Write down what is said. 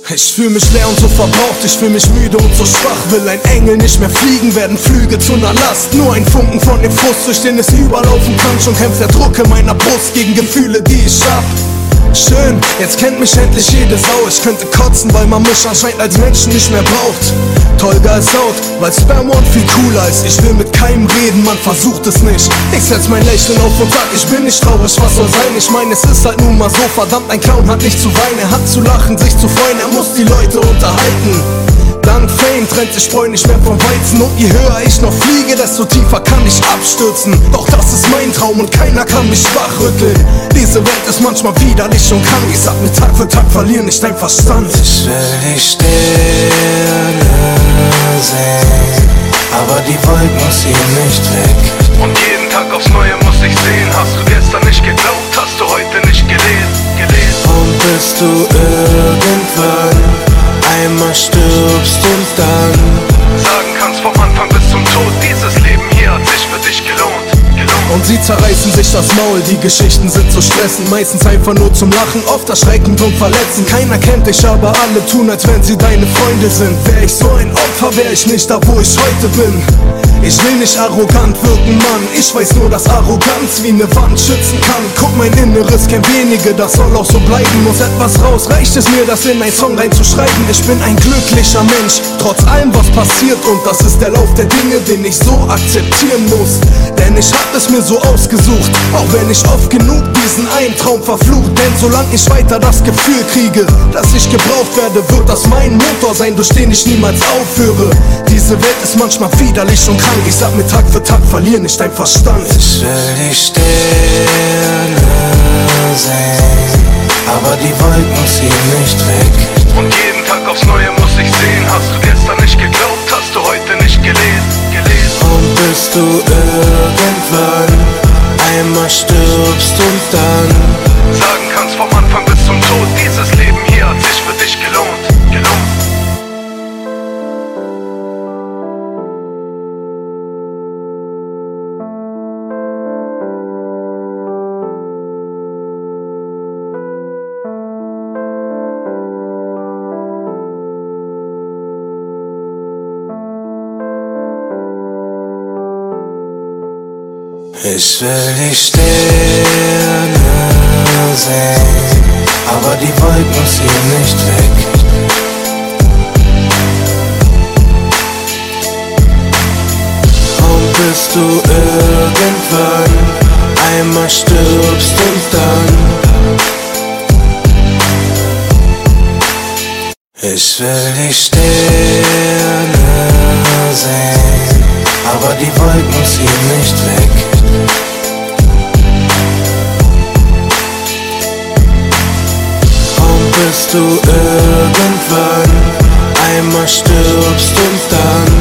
Ich fühl mich leer und so verbraucht, ich fühl mich müde und so schwach. Will ein Engel nicht mehr fliegen, werden Flüge zu ner Last. Nur ein Funken von dem Frust, durch den es überlaufen kann. Schon kämpft der Druck in meiner Brust gegen Gefühle, die ich hab. Schön, jetzt kennt mich endlich jede Sau. Ich könnte kotzen, weil man mich anscheinend als Menschen nicht mehr braucht. Tolga ist out, weil Spam One viel cooler ist. Ich will mit keinem reden, man versucht es nicht. Ich setz mein Lächeln auf und sag, ich bin nicht traurig, was soll sein? Ich meine, es ist halt nun mal so, verdammt, ein Clown hat nicht zu weinen. Er hat zu lachen, sich zu freuen, er muss die Leute unterhalten. Dank Fame trennt sich Spreu nicht mehr vom Weizen. Und je höher ich noch fliege, desto tiefer kann ich abstürzen. Doch das ist mein Traum und keiner kann mich wachrütteln. Diese Welt ist manchmal widerlich und krank. Ich sag mir Tag für Tag, verlier nicht dein Verstand. Ich will die Sterne sehen, aber die Wolken ziehen nicht weg. Und jeden Tag aufs Neue muss ich sehen. Hast du gestern nicht geglaubt, hast du heute nicht gelesen. Und bis du irgendwann einmal stirbst und dann sagen kannst vom Anfang bis zum Tod, dieses Leben hier hat sich für dich gelohnt. Und sie zerreißen sich das Maul, die Geschichten sind so stressend. Meistens einfach nur zum Lachen, oft erschreckend und verletzend. Keiner kennt dich, aber alle tun, als wenn sie deine Freunde sind. Wär ich so ein Opfer, wär ich nicht da, wo ich heute bin. Ich will nicht arrogant wirken, Mann. Ich weiß nur, dass Arroganz wie ne Wand schützen kann. Guck, mein Inneres kennt wenige, das soll auch so bleiben. Muss etwas raus, reicht es mir, das in ein Song reinzuschreiben. Ich bin ein glücklicher Mensch, trotz allem, was passiert. Und das ist der Lauf der Dinge, den ich so akzeptieren muss. Denn ich hab es mir so ausgesucht, auch wenn ich oft genug diesen einen Traum verflucht. Denn solange ich weiter das Gefühl kriege, dass ich gebraucht werde, wird das mein Motor sein, durch den ich niemals aufhöre. Diese Welt ist manchmal widerlich und krank. Ich sag mir Tag für Tag, verlier nicht dein Verstand. Ich will die Sterne sehen, aber die Wolken ziehen nicht weg. Und jeden Tag aufs Neue muss ich sehen. Hast du gestern nicht geglaubt, hast du heute nicht gelesen. Und bis du irgendwann einmal stirbst und dann sagen kannst vom Anfang bis zum Tod, dieses Leben hier hat sich für dich gelohnt. Ich will die Sterne sehen, aber die Wolken ziehen nicht weg. Und bis du irgendwann einmal stirbst und dann ich will die Sterne sehen, aber die Wolken ziehen nicht weg. Und bis du irgendwann einmal stirbst und dann